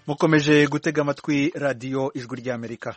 mukomeje gutega amatwi radiyo ijwi ry'Amerika.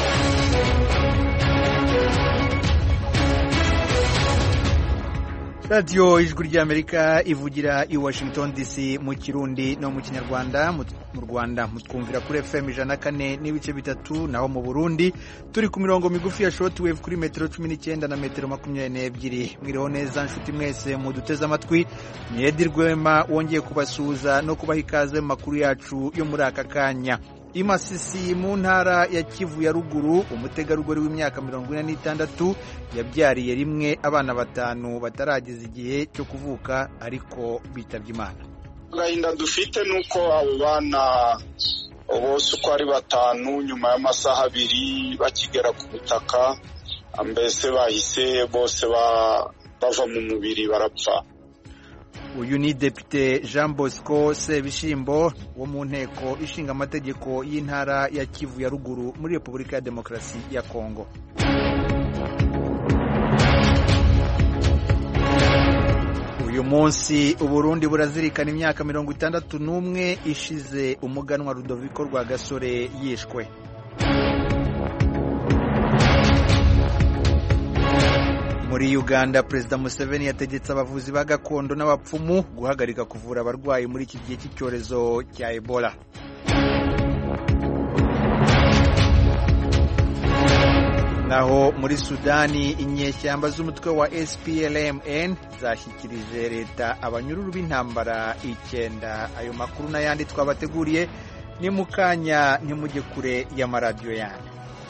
radiyo ijwi ry'Amerika ivugira i Washington DC mu Kirundi no mu Kinyarwanda. Mu Rwanda mutwumvira kuri FM 104.3, naho mu Burundi turi ku mirongo migufi ya shortwave kuri metero 19 na metero 22. Mwiriho neza nshuti mwese muduteze amatwi. Niedi Rwema wongeye kubasuhuza no kubaha ikaze mu makuru yacu yo muri aka kanya. Imasisi mu ntara ya Kivu ya ruguru, umutegarugori w'imyaka 46 yabyariye rimwe abana batanu batarageza igihe cyo kuvuka ariko bitavye Imana. Gahinda dufite nuko abo bana bose uko ari batanu nyuma y'amasaha abiri bakigera ku butaka, mbese bahise bose bava mu mubiri barapfa. Uyu ni Depite Jean Bosco Sebishimbo wo mu nteko ishinga amategeko y'intara ya Kivu ya ruguru muri Repubulika ya Demokarasi ya Kongo. Uyu munsi Uburundi burazirikana imyaka 61 ishize umuganwa Rudoviko Rwagasore yishwe. Muri Uganda, Perezida Museveni yategetse abavuzi ba gakondo n'abapfumu guhagarika kuvura abarwayi muri iki gihe cy'icyorezo cya Ebola. Naho muri Sudani, inyeshyamba z'umutwe wa SPLM-N zashyikirije leta abanyururu b'intambara 9. Ayo makuru n'ayandi twabateguriye ni mukanya, ntimujye kure y'amaradiyo yanyu.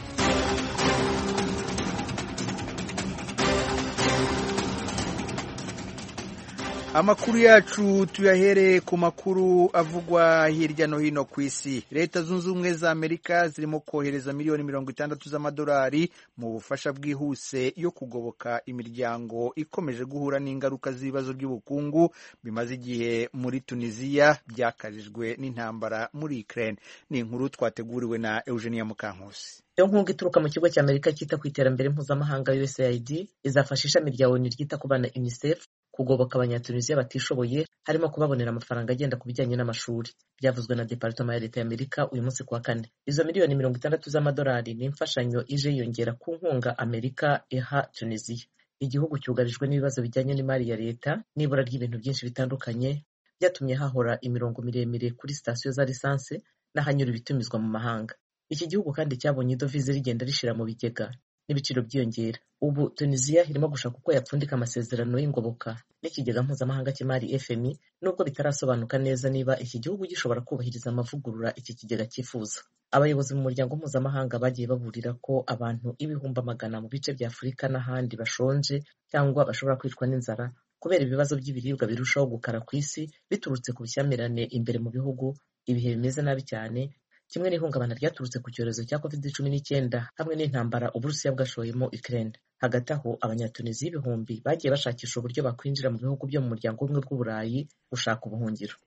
Amakuru yacu tuyahere ku makuru avugwa hirya no hino ku isi. Leta zunze ubumwe za Amerika zirimo kohereza miliyoni 60 z'amadolari mu bufasha bwihuse yo kugoboka imiryango ikomeje guhura n'ingaruka z'ibibazo by'ubukungu bimaze igihe muri Tunisia byakajijwe n'intambara muri Ukraine. Ni inkuru twateguriwe na Eugenia Mukankusi. Iyo nkunga ituruka mu kigo cy'Amerika cyita ku iterambere mpuzamahanga USAID izafasha ishami rya ONU ryita ku bana UNICEF kugoboka abanyatunisia batishoboye, harimo kubabonera amafaranga agenda ku bijyanye n'amashuri. Byavuzwe na Department ya Leta y'Amerika uyu munsi kuwa kane. Izo miliyoni 60 z'amadolari ni imfashanyo ije yongera ku nkunga Amerika iha Tunisia. Igihugu cyugarijwe n'ibibazo bijyanye n'imari ya leta n'ibura ry'ibintu byinshi bitandukanye, byatumye hahora imirongo miremire kuri sitasiyo za lisansi n'ahanyura ibitumizwa mu mahanga. Iki gihugu kandi cyabonye idovize rigenda rishira mu bigega n'ibiciro byiyongera. Ubu Tunisia irimo gushaka uko yapfundika amasezerano y'ingoboka n'ikigega mpuzamahanga cy'imari FMI, nubwo bitarasobanuka neza niba iki gihugu gishobora kubahiriza amavugurura iki kigega cyifuza. Abayobozi mu muryango mpuzamahanga bagiye baburira ko abantu ibihumbi magana mu bice bya Afurika n'ahandi bashonje cyangwa bashobora kwicwa n'inzara kubera ibibazo by'ibiribwa birushaho gukara ku isi biturutse ku bushyamirane imbere mu bihugu, ibihe bimeze nabi cyane, kimwe n'ihungabana ryaturutse ku cyorezo cya COVID-19 hamwe n'intambara Uburusiya bwashoyemo Ukraine. Hagati aho, abanyatunisia ibihumbi bagiye bashakisha uburyo bakwinjira mu bihugu byo mu muryango umwe bw'Uburayi gushaka ubuhungiro.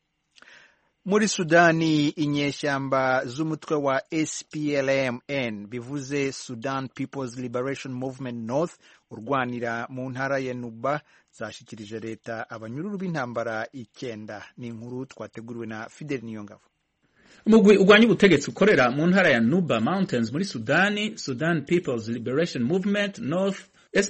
Muri Sudani, inyeshyamba z'umutwe wa SPLM-N bivuze Sudan People's Liberation Movement North urwanira mu ntara ya Nuba zashyikirije leta abanyururu b'intambara 9. Ni inkuru twateguriwe na Fidel Niyongabo. Umugwi urwanya ubutegetsi ukorera mu ntara ya Nuba Mountains muri Sudani, Sudan People's Liberation Movement North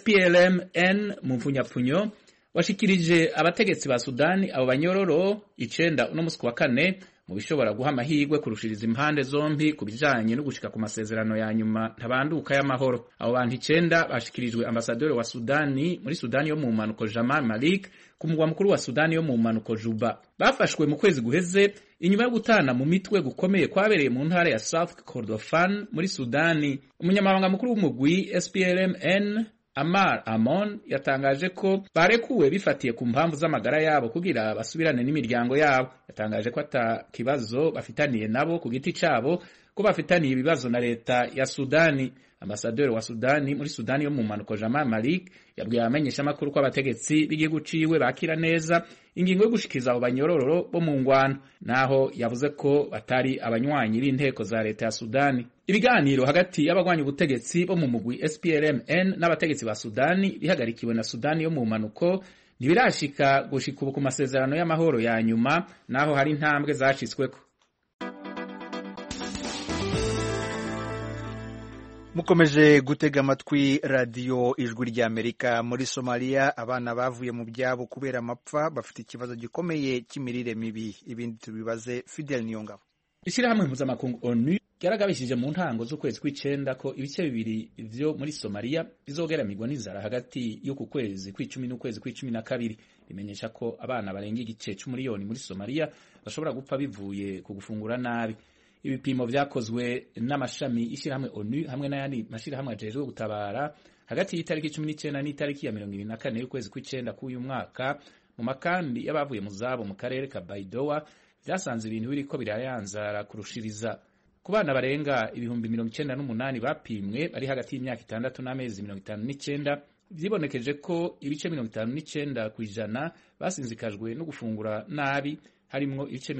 SPLM-N mu mfunyapfunyo, washikirije abategetsi ba Sudani abo banyororo 9 uno musi wa kane mu bishobora guha amahirwe kurushiriza impande zombi ku bijanye no gushika ku masezerano ya nyuma ntabanduka y'amahoro. Abo bantu 9 bashikirijwe ambasaderi wa Sudani muri Sudani yo mu manuko Jamal Malik ku mugwa mukuru wa Sudani yo mu manuko Juba. Bafashwe mu kwezi guheze inyuma yo gutana mu mitwe gukomeye kwabereye mu ntara ya South Kordofan muri Sudani. Umunyamabanga mukuru w'umugwi SPLM-N Amar Amon yatangaje ko barekuwe bifatiye ku mpamvu z'amagara yabo kugira basubirane n'imiryango yabo. Yatangaje ko ata kibazo bafitaniye nabo ku giti cyabo, ko bafitaniye ibibazo na leta ya Sudani. Ambasaderi wa Sudani muri Sudani yo mu manuko Jamal Malik yabwiye abamenyesha makuru ko abategetsi b'igihugu ciwe bakira neza ingingo yo gushikiza abo banyororo bo mu ngwano, naho yavuze ko batari abanywanyi b'inteko za leta ya Sudani. Ibiganiro hagati y'abagwanya ubutegetsi bo mu mugwi SPLM-N n'abategetsi ba Sudani bihagarikiwe na Sudani yo mu manuko ntibirashika gushika ubu ku masezerano y'amahoro ya nyuma, naho hari intambwe zashitsweko. mukomeje gutega amatwi radiyo ijwi ry'Amerika. Muri Somalia abana bavuye mu byabo kubera amapfa bafite ikibazo gikomeye cy'imirire mibi. Ibindi tubibaze Fidel Niyongabo. Ishyirahamwe mpuzamakungu ONU ryaragabishije mu ntango z'ukwezi kw'icenda ko ibice bibiri vyo muri Somalia bizogeramirwa n'inzara hagati y'uku kwezi kw'icumi n'ukwezi kw'icumi na kabiri. Rimenyesha ko abana barenga igice c'umuriyoni muri Somalia bashobora gupfa bivuye ku gufungura nabi. Ibipimo vyakozwe n'amashami y'ishyirahamwe ONU hamwe n'ayandi mashirahamwe ajejwe gutabara hagati y'itariki 19 n'itariki ya 24 y'ukwezi kw'icenda k'uyu mwaka mu makambi y'abavuye mu zabo mu karere ka Baidoa vyasanze ibintu biriko birayanzara kurushiriza. Ku bana barenga ibihumbi 98 bapimwe bari hagati y'imyaka 6 n'amezi 59 vyibonekeje ko ibice 59% basinzikajwe no gufungura nabi, harimwo ibice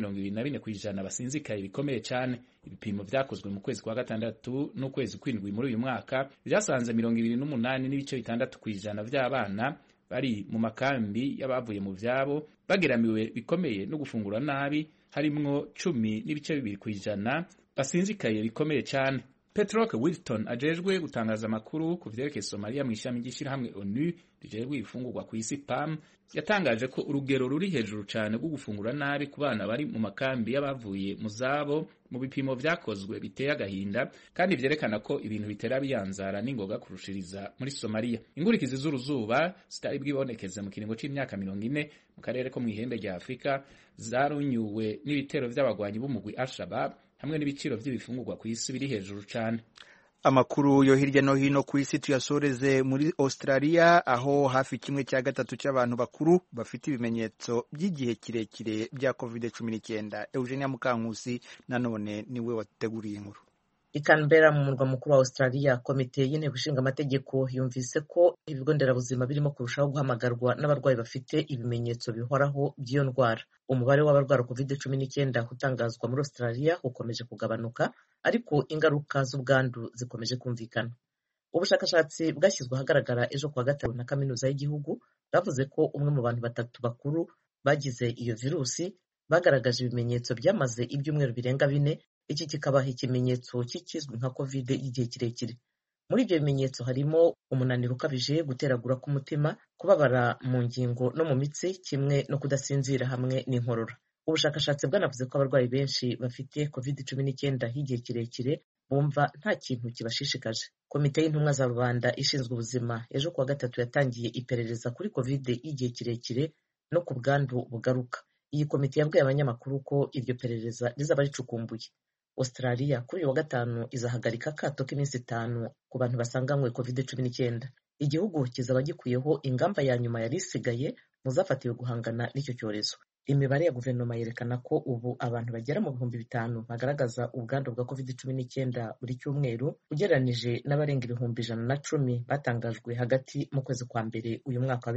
24% basinzikaye bikomeye cyane. Ibipimo vyakozwe mu kwezi kwa gatandatu n'ukwezi kw'indwi muri uyu mwaka vyasanze 28 n'ibice 6% vy'abana bari mu makambi y'abavuye mu vyabo bageramiwe bikomeye no gufungura nabi, harimwo 10 n'ibice 2% basinzikaye bikomeye cyane. Petrock Wilton ajejwe gutangaza amakuru ku vyerekeye Somalia mu ishami ry'ishyirahamwe ONU rijejwe ifungurwa ku isi PAM yatangaje ko urugero ruri hejuru cyane rwo gufungura nabi ku bana bari mu makambi y'abavuye mu zabo mu bipimo vyakozwe biteye agahinda kandi vyerekana ko ibintu bitera biyanzara n'ingoga kurushiriza muri Somalia. Ingurikizi z'uruzuba zitari bwibonekeze mu kiringo c'imyaka 40 mu karere ko mu ihembe rya Afrika zarunyuwe n'ibitero vy'abagwanyi b'umugwi Al-Shabaab hamwe n'ibiciro vy'ibifungurwa ku isi biri hejuru cyane. Amakuru yo hirya no hino ku isi tuyasoreze muri Australia, aho hafi 1/3 cy'abantu bakuru bafite ibimenyetso by'igihe kirekire bya COVID-19. Eugenia Mukankusi nanone niwe wateguriye inkuru. I Canberra mu murwa mukuru wa Australia, komite y'inteko ishinga amategeko yumvise ko ibigo nderabuzima birimo kurushaho guhamagarwa n'abarwayi bafite ibimenyetso bihoraho by'iyo ndwara. Umubare w'abarwara COVID-19 utangazwa muri Australia ukomeje kugabanuka, ariko ingaruka z'ubwandu zikomeje kumvikana. Ubushakashatsi bwashyizwe ahagaragara ejo kuwa gatanu na kaminuza y'igihugu bwavuze ko umwe mu bantu 3 bakuru bagize iyo virusi bagaragaje ibimenyetso byamaze ibyumweru birenga 4. Iki kikabaha ikimenyetso cy'ikizwi nka COVID y'igihe kirekire. Muri ibyo bimenyetso harimo umunaniro ukabije, guteragura k'umutima, kubabara mu ngingo no mu mitsi, kimwe no kudasinzira hamwe n'inkorora. Ubushakashatsi bwanavuze ko abarwayi benshi bafite COVID-19 y'igihe kirekire bumva nta kintu kibashishikaje. Komite y'intumwa za rubanda ishinzwe ubuzima ejo kuwa gatatu yatangiye iperereza kuri COVID y'igihe kirekire no ku bwandu bugaruka. Iyi komite yabwiye abanyamakuru ko iryo perereza rizaba ricukumbuye. Australia kuri uyu wa gatanu izahagarika akato k'iminsi 5 ku bantu basanganywe COVID-19. Igihugu kizaba gikuyeho ingamba ya nyuma yari isigaye mu zafatiwe guhangana n'icyo cyorezo. Imibare ya guverinoma yerekana ko ubu abantu bagera mu 5,000 bagaragaza ubwandu bwa COVID-19 buri cyumweru, ugereranije n'abarenga 110,000 batangajwe hagati mu kwezi kwa mbere uyu mwaka wa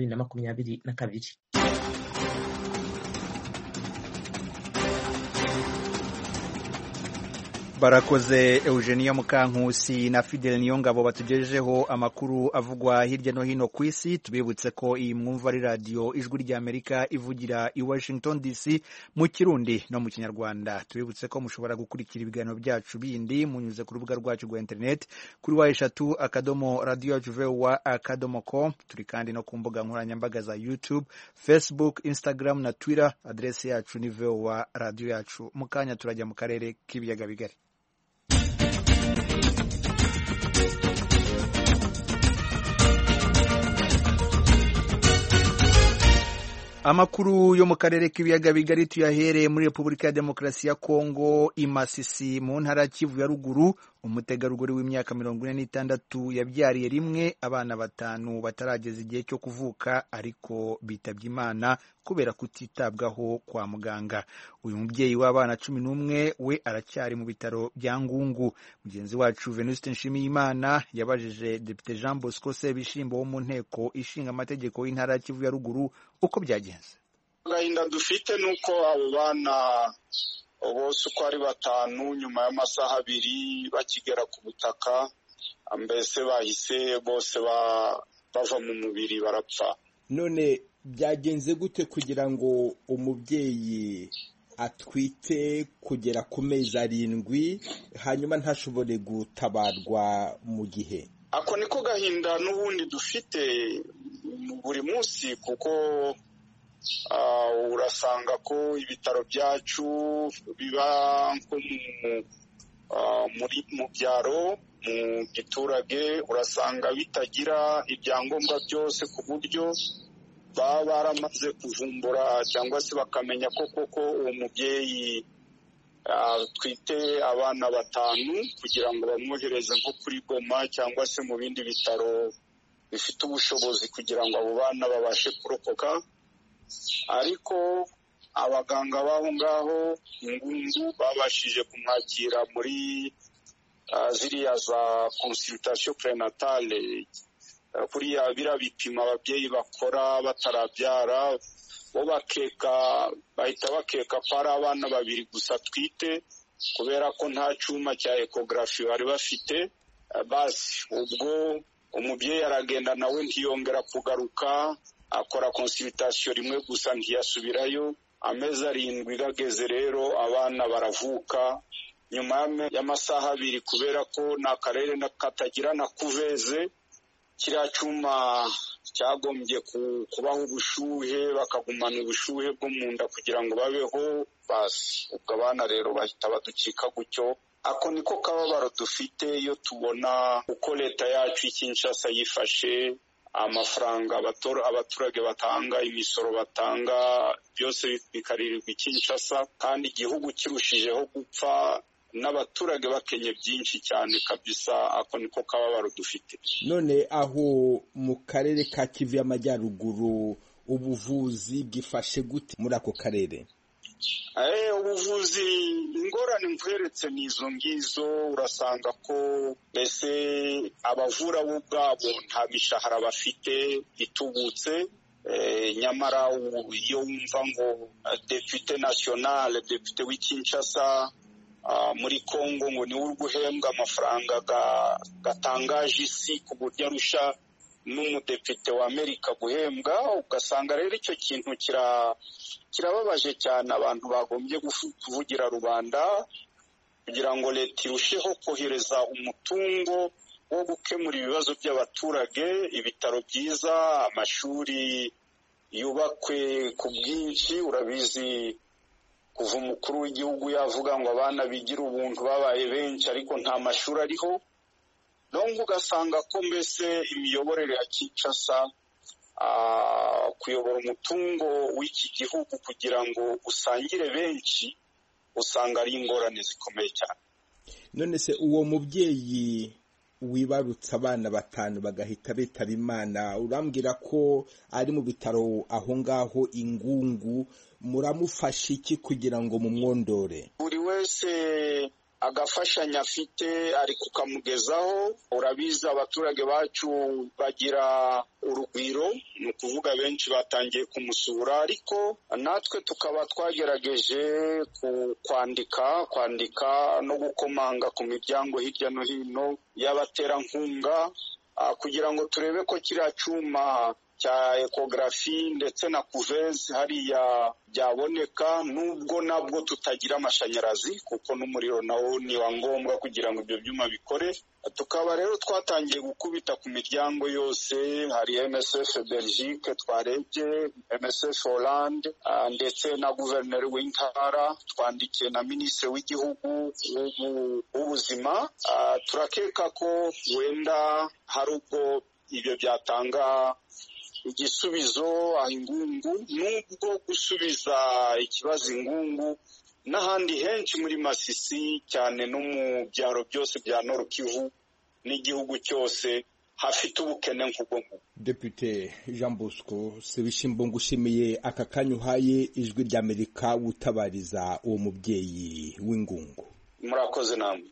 2022. Barakoze Eugenia Mukankusi na Fidel Niyongabo batugejejeho amakuru avugwa hirya no hino ku isi. Tubibutse ko iyi mwumva ari radio ijwi ry'Amerika ivugira i Washington DC mu Kirundi no mu Kinyarwanda. Tubibutse ko mushobora gukurikira ibiganiro byacu bindi munyuze ku rubuga rwacu rwa internet kuri wa3.radio.voa.com. Turi kandi no ku mbuga nkoranyambaga za YouTube, Facebook, Instagram na Twitter. Adresse yacu ni VOA radio yacu. Mukanya turajya mu karere k'ibiyaga bigari. Amakuru yo mu karere k'ibiyaga bigari tuyahereye muri Repubulika ya Demokarasi ya Kongo, i Masisi mu ntara Kivu ya ruguru. Umutegarugori w'imyaka 46 yabyariye rimwe abana 5 batarageza igihe cyo kuvuka, ariko bitabye Imana kubera kutitabwaho kwa muganga. Uyu mubyeyi w'abana 11 we aracyari mu bitaro bya Ngungu. Mugenzi wacu Venuste Nshimiyimana yabajije Depite Jean Bosco Sebishimbo wo mu nteko ishinga amategeko y'intara Kivu ya ruguru uko byagenze. Gahinda dufite nuko abo bana bose uko ari 5 nyuma y'amasaha 2 bakigera ku butaka, mbese bahise bose bava mu mubiri barapfa. None byagenze gute kugira ngo umubyeyi atwite kugera ku mezi 7 hanyuma ntashobore gutabarwa mu gihe. Ako niko gahinda n'ubundi dufite buri munsi, kuko urasanga ko ibitaro byacu biba nko mu byaro, mu giturage, urasanga bitagira ibyangombwa byose, ku buryo baba baramaze kuvumbura cyangwa se bakamenya ko koko uwo mubyeyi twite abana 5 kugira ngo bamwohereze nko kuri Goma cyangwa se mu bindi bitaro bifite ubushobozi kugira ngo abo bana babashe kurokoka. Ariko abaganga baho ngaho Ngungu babashije kumwakira muri ziriya za consultation prenatale, kuriya bira bipima ababyeyi bakora batarabyara, bo bahita bakeka ko ari abana 2 gusa twite, kubera ko nta cyuma cya ecography bari bafite. Basi ubwo umubyeyi aragenda nawe ntiyongera kugaruka, akora consultation rimwe gusa ntiyasubirayo. Amezi 7 gageze rero abana baravuka nyuma y'amasaha 2, kubera ko n'akarere katagira na kuveze. Kiriya cyuma cyagombye kubaho ubushuhe, bakagumana ubushuhe bwo mu nda kugira ngo babeho. Basi ubwo abana rero bahita badukika gutyo. Ako niko kababaro dufite iyo tubona uko leta yacu Kinshasa yifashe, amafaranga abaturage batanga, imisoro batanga, byose bikaririrwa Kinshasa, kandi igihugu kirushijeho gupfa n'abaturage bakenye byinshi cyane kabisa. Ako niko kababaro dufite. None aho mu karere ka Kivu y'Amajyaruguru ubuvuzi bwifashe gute muri ako karere? Ubuvuzi ingorane mvuheretse n'izo ngizo. Urasanga ko mbese abavura bo ubwabo nta mishahara bafite itubutse, nyamara iyo wumva ngo depute national, depute w'Kinshasa muri Kongo ngo niwe uri guhembwa amafaranga gatangaje isi, ku buryo arusha n'umudepite wa Amerika guhembwa. Ugasanga rero icyo kintu kirababaje cyane. Abantu bagombye kuvugira rubanda kugira ngo leta irusheho kohereza umutungo wo gukemura ibibazo by'abaturage, ibitaro byiza, amashuri yubakwe ku bwinshi. Urabizi kuva umukuru w'igihugu yavuga ngo abana bigira ubuntu babaye benshi, ariko nta mashuri ariho. Nongo ugasanga ko mbese imiyoborere ya Kinshasa, kuyobora umutungo w'iki gihugu kugira ngo usangire benshi, usanga ari ingorane zikomeye cyane. None se uwo mubyeyi wibarutse abana 5 bagahita bitaba Imana, urambwira ko ari mu bitaro aho ngaho Ingungu, muramufasha iki kugira ngo mumwondore? Buri wese agafashanya afite ari kukamugezaho. Urabizi abaturage bacu bagira urugwiro, ni ukuvuga benshi batangiye kumusura, ariko natwe tukaba twagerageje kwandika no gukomanga ku miryango hirya no hino y'abaterankunga, kugira ngo turebe ko kiriya cyuma cya ecography ndetse na kuveze hariya byaboneka, nubwo nabwo tutagira amashanyarazi, kuko n'umuriro nawo ni wa ngombwa kugira ngo ibyo byuma bikore. Tukaba rero twatangiye gukubita ku miryango yose. Hari MSF Belgique twarebye, MSF Hollande, ndetse na guverineri w'intara, twandikiye na minisitiri w'igihugu w'ubuzima. Turakeka ko wenda hari ubwo ibyo byatanga igisubizo aho Ingungu, nubwo gusubiza ikibazo Ingungu n'ahandi henshi muri Masisi, cyane no mu byaro byose bya Nord Kivu n'igihugu cyose hafite ubukene nk'ubwo. Depute Jean Bosco Sebishimbo, ngushimiye aka kanya uhaye Ijwi ry'Amerika utabariza uwo mubyeyi w'Ingungu. Murakoze namwe.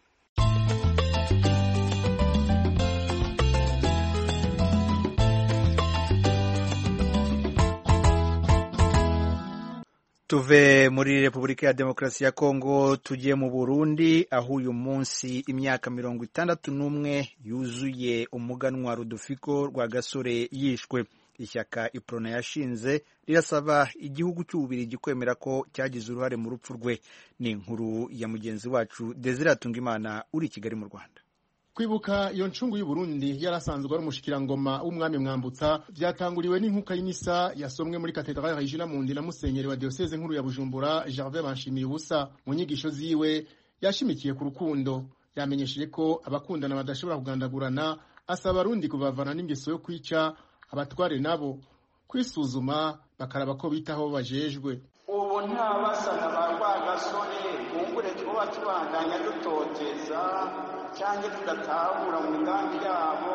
Tuve muri Repubulika ya Demokarasi ya Kongo tugiye mu Burundi, aho uyu munsi imyaka 61 yuzuye umuganwa Rudoviko Rwagasore yishwe. ishyaka iprona yashinze rirasaba igihugu cy'Ububiligi kwemera ko cyagize uruhare mu rupfu rwe. Ni inkuru ya mugenzi wacu Desire Atungimana uri i Kigali mu Rwanda. Kwibuka iyo ncungu y'u Burundi yarasanzwe ari umushikirangoma w'umwami Mwambutsa byatanguriwe n'inkuka y'imisa yasomwe muri Cathedrale Regina Mundi na musenyeri wa diocese nkuru ya Bujumbura Gervais Banshimiye-Ubusa. Mu nyigisho ziwe yashimikiye ku rukundo, yamenyesheje ko abakundana badashobora kugandagurana, asaba abarundi kubavana n'ingeso yo kwica, abatware nabo kwisuzuma bakaraba ko bitaho bajejwe. Ubu nta basana ba Rwagasore kumbure tuba tubandanya dutoteza cyangwa tudatahura mu migambi yabo,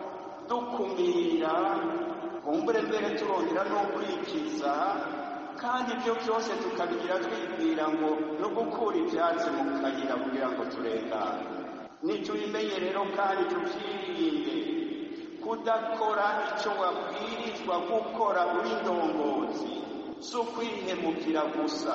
dukumira kumbure mbere turongera no kwikiza, kandi ibyo byose tukabigira twibwira ngo no gukura ibyatsi mu kayira kugira ngo turengane. Nitubimenye rero kandi tubyirinde kudakora icyo wabwirizwa gukora uri ndongozi, si ukwihemukira gusa,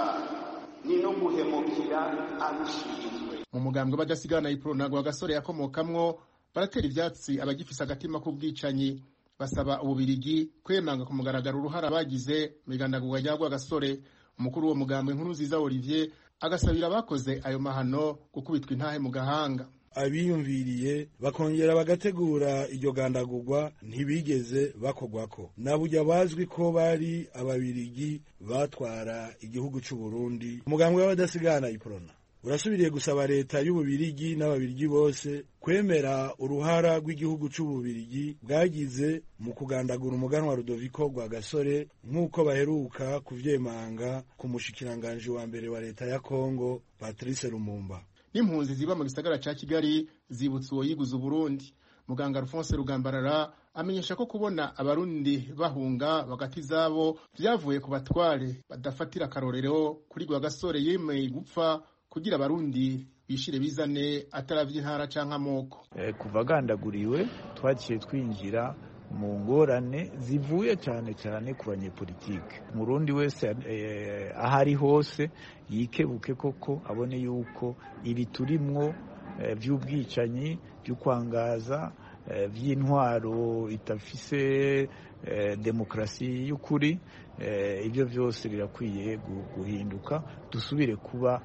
ni no guhemukira abushinzwe. Mu mugambwe badasigana iprona Rwagasore yakomokamwo baratera ivyatsi abagifise agatima k'ubwicanyi, basaba Ububiligi kwemanga ku mugaragaro uruhara bagize mu igandagurwa rya Rwagasore. Umukuru wo mugambwe Nkurunziza Olivier agasabira abakoze ayo mahano gukubitwa intahe mu gahanga. Abiyumviriye bakongera bagategura iryo gandagurwa ntibigeze bakogwako, na burya bazwi ko bari ababiligi batwara igihugu cy'u Burundi. Umugambwe w'abadasigana iprona urasubiriye gusaba leta y'Ububiligi n'ababiligi bose kwemera uruhara rw'igihugu cy'Ububiligi bwagize mu kugandagura umuganwa Rudoviko Rwagasore nk'uko baheruka kuvyemanga ku mushikiranganje wa mbere wa leta ya Kongo Patrice Lumumba. N'impunzi ziba mu gisagara ca Kigali zibutse uwo yiguze Burundi. Muganga Alphonse Rugambarara amenyesha ko kubona abarundi bahunga bagati zabo byavuye ku batware badafatira karorero kuri Rwagasore yemeye gupfa kugira abarundi bishire bizane ataravye intara canka amoko. Kuva gandaguriwe twaciye twinjira mu ngorane zivuye cyane cyane ku banyepolitike. Umurundi wese ahari hose yikebuke koko abone yuko ibi turimwo vy'ubwicanyi, by'ukwangaza, vy'intwaro itafise demokrasi y'ukuri, ibyo byose birakwiye guhinduka, dusubire kuba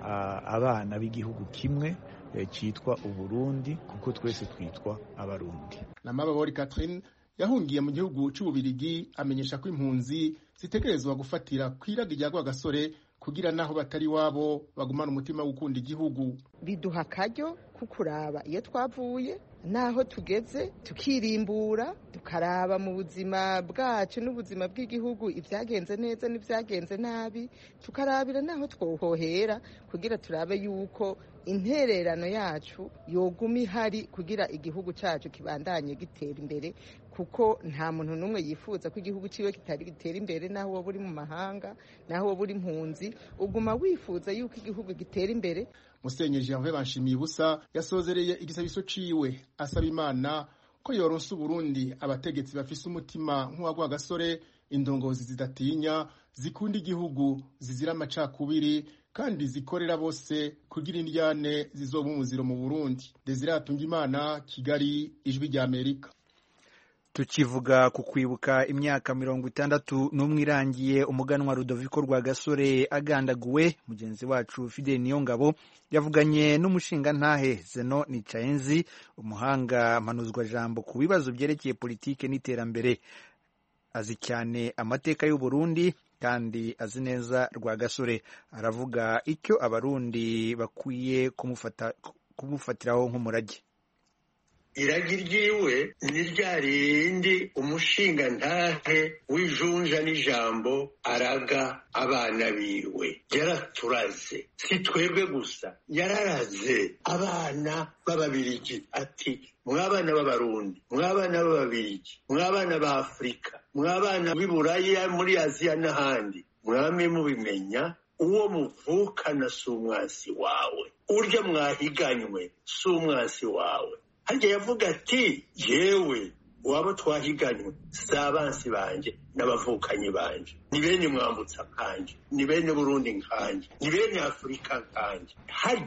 abana b'igihugu kimwe cyitwa Uburundi, kuko twese twitwa abarundi. Na Mababori Catherine yahungiye mu gihugu cy'Ububiligi amenyesha ko impunzi zitegerezwa gufatira kwiraga rya Rwagasore kugira naho batari wabo bagumana umutima wo gukunda igihugu. Biduha akaryo kukuraba iyo twavuye naho tugeze, tukirimbura, tukaraba mu buzima bwacu n'ubuzima bw'igihugu ibyagenze neza n'ibyagenze nabi, tukarabira naho twohohera kugira turabe yuko intererano yacu yoguma ihari kugira igihugu cyacu kibandanye gitera imbere, kuko nta muntu n'umwe yifuza ko igihugu ciwe kitari gitera imbere. Naho wowe uri mu mahanga, naho wowe uri impunzi, uguma wifuza yuko igihugu gitera imbere. Musenyeri Gervais Banshimiye-Ubusa yasozereye igisabiso ciwe asaba Imana ko yoronsa Uburundi abategetsi bafise umutima nk'uwa Rwagasore, indongozi zidatinya, zikunda igihugu, zizira amacakubiri, kandi zikorera bose kugira indyane zizoba umuziro mu Burundi. Desire Atungimana, Kigali, Ijwi rya Amerika. Tukivuga ku kwibuka imyaka 61 irangiye umuganwa Rudoviko Rwagasore agandaguwe, mugenzi wacu Fidel Niyongabo yavuganye n'umushinga ntahe Zeno Nicayenzi, umuhanga mpanuzwa jambo ku bibazo byerekeye politike n'iterambere. Azi cyane amateka y'u Burundi kandi azi neza Rwagasore. Aravuga icyo abarundi bakwiye kumufatiraho nk'umurage. Iragi ryiwe ni rya rindi umushinga ntahe w'ijunja n'ijambo araga abana biwe. Yaraturaze, si twebwe gusa, yararaze abana b'Ababiligi ati mwabana b'Abarundi, mwabana b'Ababiligi, mwabana ba Afrika, mwabana b'i Buraya, muri Aziya n'ahandi, mwame mubimenya uwo muvukana si umwansi wawe, urya mwahiganywe si umwansi wawe. Harya yavuga ati yewe wabo twahiganywe si abansi banje n'abavukanyi banje, ni bene Mwambutsa kanje, ni bene Burundi nkanje, ni bene Afrika nkanje. Harya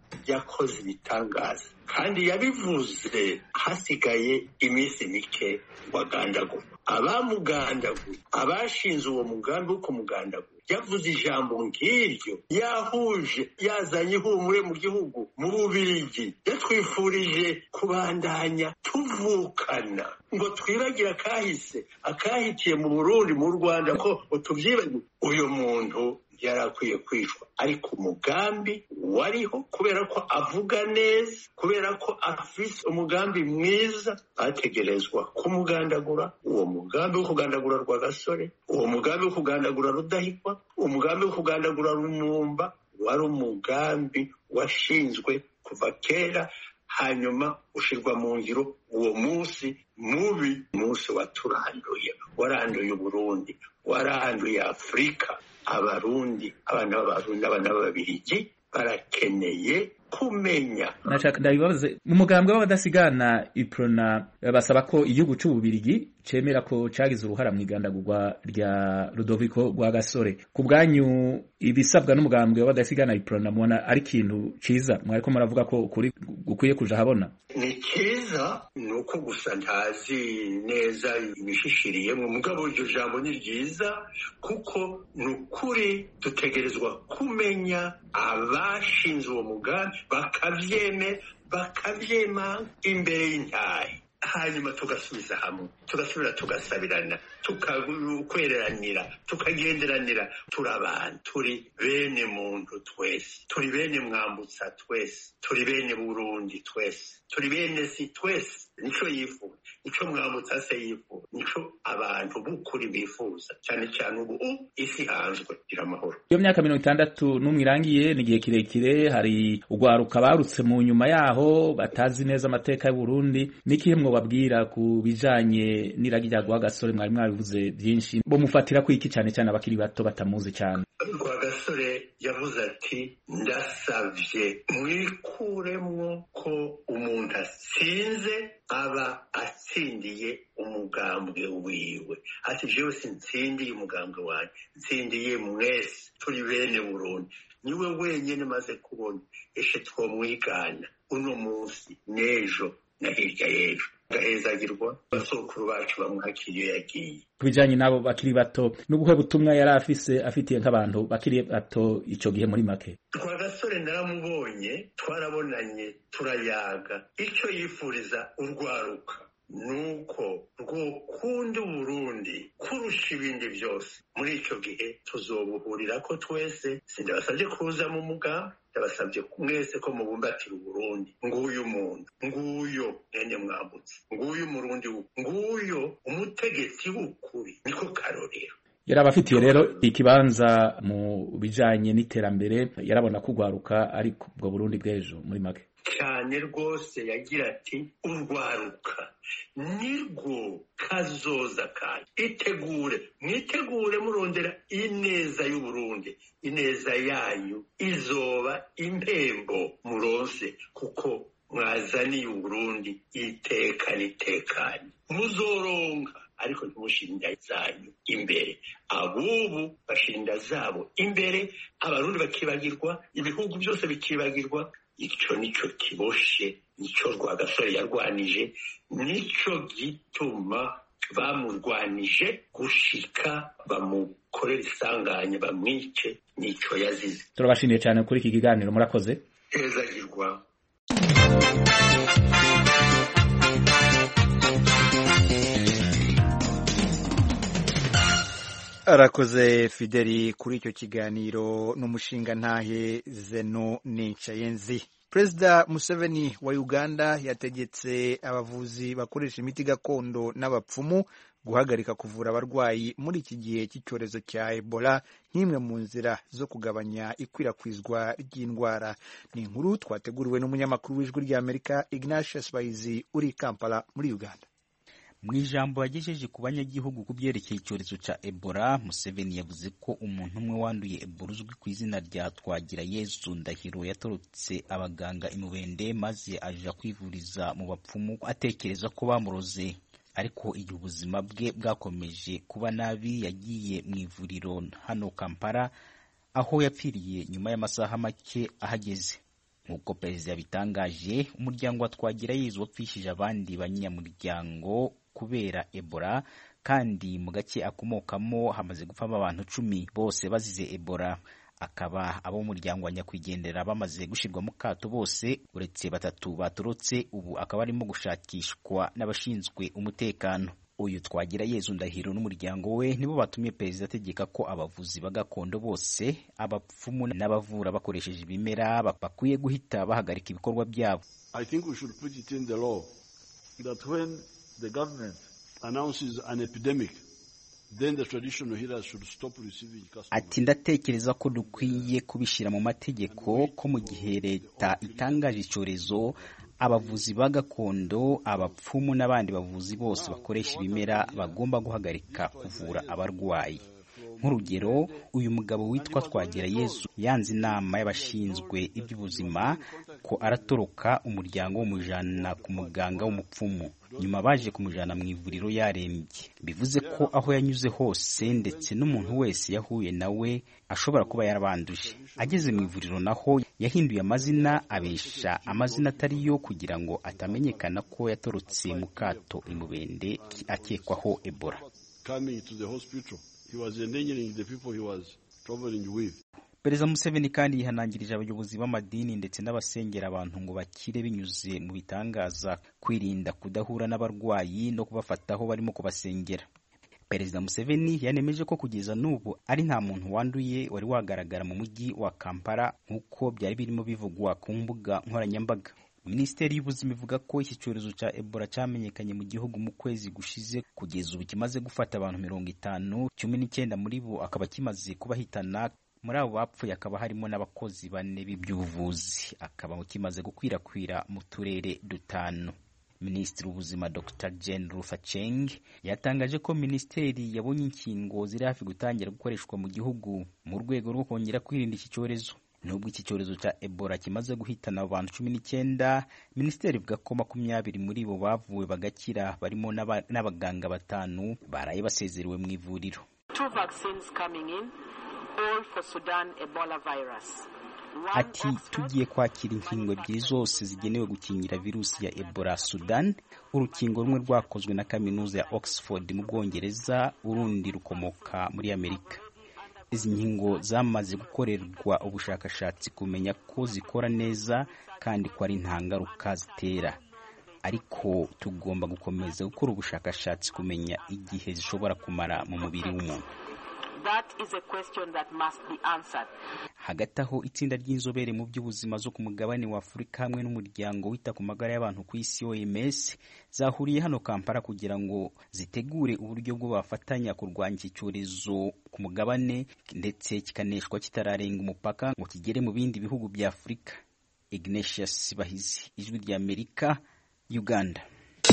yakoze ibitangaza kandi yabivuze hasigaye iminsi mike wagandagura. Abamugandaguye, abashinze uwo mugambi wo kumugandagura, yavuze ijambo nk'iryo, yahuje, yazanye ihumure mu gihugu, mu Bubiligi, yatwifurije kubandanya tuvukana, ngo twibagire akahitiye mu Burundi, mu Rwanda, ko utuvyibagire. Uyu muntu yarakwiye kwicwa, ariko umugambi wariho, kubera ko avuga neza, kubera ko afise umugambi mwiza, ategerezwa kumugandagura. Uwo mugambi wo kugandagura Rwagasore, uwo mugambi wo kugandagura Rudahigwa, umugambi wo kugandagura Lumumba, wari umugambi washinzwe kuva kera, hanyuma ushirwa mu ngiro uwo munsi mubi, munsi waturanduye, waranduye Uburundi, waranduye Afrika. Abarundi, abana b'Abarundi, abana b'Ababiligi barakeneye kumenya. Nashaka ndabibaze, mu mugambwe w'abadasigana Iprona basaba ko igihugu c'Ububirigi cemera ko cagize uruhara mu igandagurwa rya Rudoviko Rwagasore. Ku bwanyu ibisabwa n'umugambwe w'abadasigana Iprona mubona ari ikintu ciza? Mwariko muravuga ko ukuri gukwiye kuja habona. Ni ciza, nuko gusa ntazi neza ibishishiriyemwe, mugabo iryo jambo ni ryiza, kuko nukuri dutegerezwa kumenya abashinze uwo mugambi, bakavyema imbere y'intahe, hanyuma tugasubiza hamwe, tugasubira tugasabirana, tukakwereranira, tukagenderanira. Turi abantu, turi bene muntu twese, turi bene Mwambutsa twese, turi bene Burundi twese, turi bene si twese. Nico yifuza, nico Mwambutsa se yifuza, nico abantu b'ukuri bifuza, cyane cyane ubu isi hanzwe gira amahoro. Iyo myaka 61 irangiye, ni igihe kirekire. Hari ugwaruka barutse mu nyuma yaho batazi neza amateka y'u Burundi. Nikihe mwo babwira ku bijanye n'iragi rya Rwagasore? Mwari mwabivuze byinshi, bo mufatira ku iki cyane cyane abakiri bato batamuzi cyane? Rwagasore yavuze ati, ndasavye mwikuremwo ko umuntu asinze aba atsindiye umugambwe wiwe. Ati jewe sinsindiye umugambwe wanjye, nsindiye mwese, turi bene Burundi. Niwe wenyene maze kubona eshe twomwigana uno munsi n'ejo na hirya y'ejo. Gahezagirwa basokuru bacu bamwakiriye yagiye. Kubijanye nabo bakiri bato, n'ubuhe butumwa yari afitiye nk'abantu bakiri bato ico gihe muri make? Rwagasore naramubonye, twarabonanye, turayaga. Icyo yifuriza urwaruka nuko rwokunda Burundi kurusha ibindi byose. Muri ico gihe tuzobuhurira ko twese. Sindabasabye kuza mu mugambi, ndabasabye mwese ko mubumbatira Burundi. Nguyu muntu, nguyo nene Mwambutsa, nguyu Murundi, nguyo umutegetsi w'ukuri, niko karorero. Yarabafitiye rero ikibanza mu bijanye n'iterambere, yarabona kugwaruka ari kubwo Burundi bw'ejo muri make cyane rwose. Yagira ati, urwaruka nirwo kazoza kanyu, mwitegure murondera ineza y'u Burundi. Ineza yanyu izoba impembo muronse, kuko mwazaniye u Burundi iteka nitekanye. Muzoronka, ariko ntimushinda zanyu imbere. Abubu bashinda zabo imbere, Abarundi bakibagirwa, ibihugu byose bikibagirwa. Ico nico kiboshe, nico Rwagasore yarwanije, nico gituma bamurwanije gushika bamukorera isanganya bamwice, nico yazize. Turabashimiye cyane kuri iki kiganiro, murakoze. Hezagirwa. Arakoze Fideli kuri icyo kiganiro n'umushinga ntahe Zeno Nicayenzi. Perezida Museveni wa Uganda yategetse abavuzi bakoresha imiti gakondo n'abapfumu guhagarika kuvura abarwayi muri iki gihe cy'icyorezo cya Ebola nk'imwe mu nzira zo kugabanya ikwirakwizwa ry'indwara. Ni inkuru twateguriwe n'umunyamakuru w'Ijwi ry'Amerika Ignatius Bahizi uri Kampala muri Uganda. Mu ijambo yagejeje ku banyagihugu ku byerekeye icyorezo cya Ebola, Museveni yavuze ko umuntu umwe wanduye Ebola uzwi ku izina rya Twagirayezu Ndahiro yatorotse abaganga imubende maze aja kwivuriza mu bapfumu atekereza ko bamuroze. Ariko igihe ubuzima bwe bwakomeje kuba nabi, yagiye mu ivuriro hano Kampala, aho yapfiriye nyuma y'amasaha make ahageze. nk'uko perezida yabitangaje. Umuryango wa Twagirayezu wapfishije abandi banyamuryango kubera Ebola, kandi mu gace akomokamo hamaze gupfamo abantu 10 bose bazize Ebola. Akaba abo umuryango wa nyakwigendera bamaze gushirwa mu kato bose uretse 3 batorotse, ubu akaba arimo gushakishwa n'abashinzwe umutekano. Uyu Twagirayezu Ndahiro n'umuryango we nibo batumye perezida ategeka ko abavuzi bagakondo bose, abapfumu n'abavura bakoresheje ibimera bakwiye guhita bahagarika ibikorwa byabo. I think we should put it in the law that when the government announces an epidemic, then the traditional healers should stop receiving customers. Ati ndatekereza ko dukwiye kubishira mu mategeko ko mu gihe leta itangaje icyorezo, abavuzi bagakondo, abapfumu n'abandi bavuzi bose bakoresha ibimera bagomba guhagarika kuvura abarwayi. Nk'urugero, uyu mugabo witwa Twagirayezu yanze inama y'abashinzwe iby'ubuzima ko aratoroka umuryango w'umujana ku muganga w'umupfumu, nyuma baje kumujana mu ivuriro yarembye. Bivuze ko aho yanyuze hose ndetse n'umuntu wese yahuye nawe ashobora kuba yarabanduje. Ageze mu ivuriro naho yahinduye amazina, abesha amazina atari yo kugira ngo atamenyekana ko yatorotse mu kato imubende akekwaho Ebola. Coming to the hospital, he was endangering the people he was traveling with. Perezida Museveni kandi yihanangirije abayobozi b'amadini ndetse n'abasengera abantu ngo bakire binyuze mu bitangaza, kwirinda kudahura n'abarwayi no kubafataho barimo kubasengera. Perezida Museveni yanemeje ko kugeza n'ubu ari nta muntu wanduye wari wagaragara mu mujyi wa Kampala nk'uko byari birimo bivugwa ku mbuga nkoranyambaga. Minisiteri y'ubuzima ivuga ko iki cyorezo cya Ebola cyamenyekanye mu gihugu mu kwezi gushize, kugeza ubu kimaze gufata abantu 50, 19 muri bo akaba kimaze kubahitana. Muri abo bapfuye akaba harimo n'abakozi 4 b'iby'ubuvuzi, akaba kimaze gukwirakwira mu turere 5. Minisitiri w'ubuzima Dr. Jane Rufacheng yatangaje ko minisiteri yabonye inkingo ziri hafi gutangira gukoreshwa mu gihugu mu rwego rwo kongera kwirinda iki cyorezo. Nubwo iki cyorezo cya Ebola kimaze guhitana abantu 19, minisiteri ivuga ko 20 muri bo bavuwe bagakira, barimo n'abaganga 5 baraye basezerewe mu ivuriro. 2 vaccines coming in, all for Sudan Ebola virus. Ati tugiye kwakira inkingo 2 zose zigenewe gukingira virusi ya Ebola Sudan. Urukingo rumwe rwakozwe na kaminuza ya Oxford mu Bwongereza, urundi rukomoka muri Amerika. Izi nkingo zamaze gukorerwa ubushakashatsi kumenya ko zikora neza kandi ko ari nta ngaruka zitera, ariko tugomba gukomeza gukora ubushakashatsi kumenya igihe zishobora kumara mu mubiri w'umuntu. That is a question that must be answered. Hagati aho itsinda ry'inzobere mu by'ubuzima zo ku mugabane wa Afurika hamwe n'umuryango wita ku magara y'abantu ku isi OMS zahuriye hano Kampala kugira ngo zitegure uburyo bwo bafatanya kurwanya iki cyorezo ku mugabane ndetse kikaneshwa kitararenga umupaka ngo kigere mu bindi bihugu bya Afurika. Ignatius Bahizi, Ijwi rya Amerika, Uganda.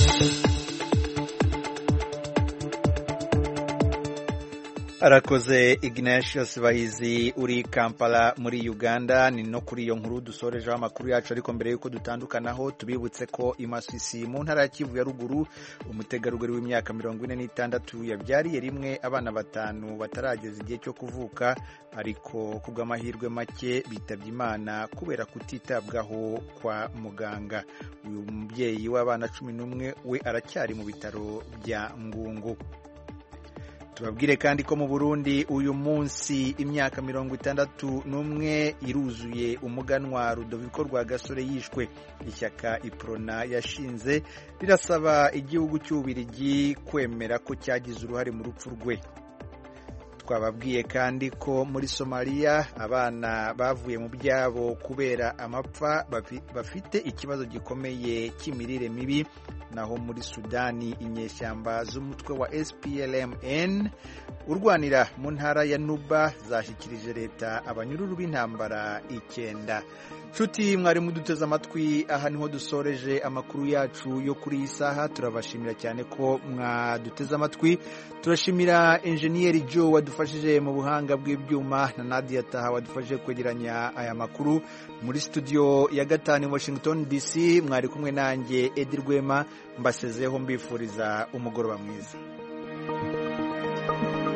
Arakoze Ignatius Bahizi uri Kampala muri Uganda. Ni no kuri iyo nkuru dusorejeho amakuru yacu, ariko mbere yuko dutandukanaho tubibutse ko Imasisi mu ntara ya Kivu ya ruguru umutegarugori w'imyaka 46 yabyariye rimwe abana 5 batarageza igihe cyo kuvuka, ariko kubw'amahirwe make bitabye Imana kubera kutitabwaho kwa muganga. Uyu mubyeyi w'abana 11 we aracyari mu bitaro bya Ngungu. Tubabwire kandi ko mu Burundi uyu munsi imyaka 61 iruzuye umuganwa Rudoviko Rwagasore yishwe. Ishyaka Iprona yashinze rirasaba igihugu cy'Ubirigi kwemera ko cyagize uruhare mu rupfu rwe. Twababwiye kandi ko muri Somalia abana bavuye mu byabo kubera amapfa bafite ikibazo gikomeye cy'imirire mibi, naho muri Sudani inyeshyamba z'umutwe wa SPLM-N urwanira mu ntara ya Nuba zashyikirije leta abanyururu b'intambara 9. Nshuti mwari muduteze amatwi, aha niho dusoreje amakuru yacu yo kuri iyi saha. Turabashimira cyane ko mwaduteze amatwi. Turashimira Engineer Joe wadufashije mu buhanga bw'ibyuma na Nadia Taha wadufashije kwegeranya aya makuru. Muri studio ya 5 Washington DC mwari kumwe nanjye Edi Rwema, mbasezeho mbifuriza umugoroba mwiza.